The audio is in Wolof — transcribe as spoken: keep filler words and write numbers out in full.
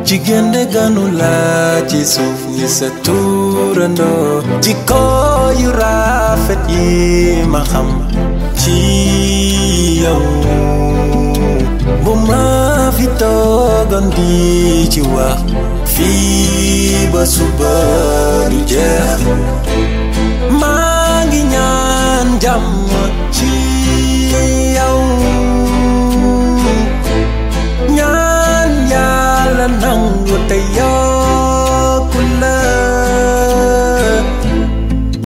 jigéen de ganu la ci suuf ni sa turandoo jikko yu rafet yi ma xam ci yow bu ma fi toogoon di ci wax fii ba suba du jeex